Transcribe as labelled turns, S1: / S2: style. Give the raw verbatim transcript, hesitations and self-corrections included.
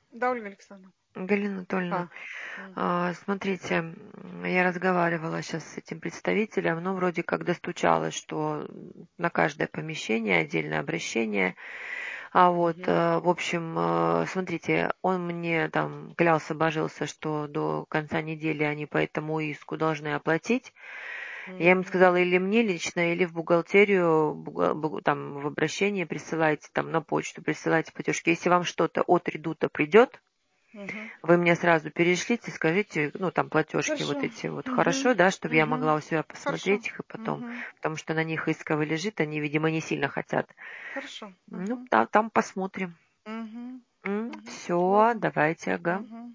S1: Да, Ольга Александровна.
S2: Галина Анатольевна,
S1: А. М.
S2: а, смотрите, м, я разговаривала сейчас с этим представителем, ну, вроде как достучалась, что на каждое помещение отдельное обращение. А вот,
S1: Мгм.
S2: э, в общем, э, смотрите, он мне там клялся, божился, что до конца недели они по этому иску должны оплатить. Я ему
S1: Мгм.
S2: сказала, или мне лично, или в бухгалтерию, буга- бу- там, в обращение присылайте, там, на почту присылайте платежки. Если вам что-то от редута придет,
S1: Мгм.
S2: вы мне сразу перешлите, скажите, ну, там, платежки вот
S1: Хорошо.
S2: эти вот, хорошо,
S1: Мгм.
S2: да, чтобы я могла
S1: Мгм.
S2: у себя
S1: Хорошо.
S2: посмотреть их и потом,
S1: Мгм.
S2: потому что на них исковый лежит, они, видимо, не сильно хотят.
S1: Хорошо.
S2: Ну,
S1: Мгм.
S2: да, там посмотрим.
S1: Мгм. Мгм.
S2: Все,
S1: Ладно.
S2: давайте, ага.
S1: Мгм.